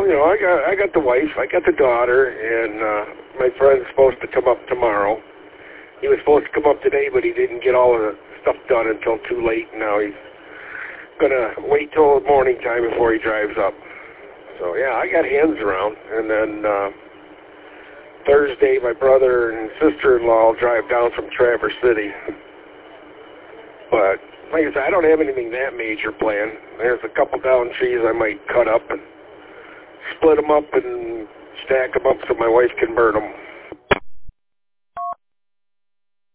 I got the wife, I got the daughter, and my friend's supposed to come up tomorrow. He was supposed to come up today, but he didn't get all of the stuff done until too late. Now he's gonna wait till morning time before he drives up. So yeah, I got hands around, and then Thursday my brother and sister-in-law will drive down from Traverse City. But like I said, I don't have anything that major planned. There's a couple down trees I might cut up and split them up and stack them up so my wife can burn them.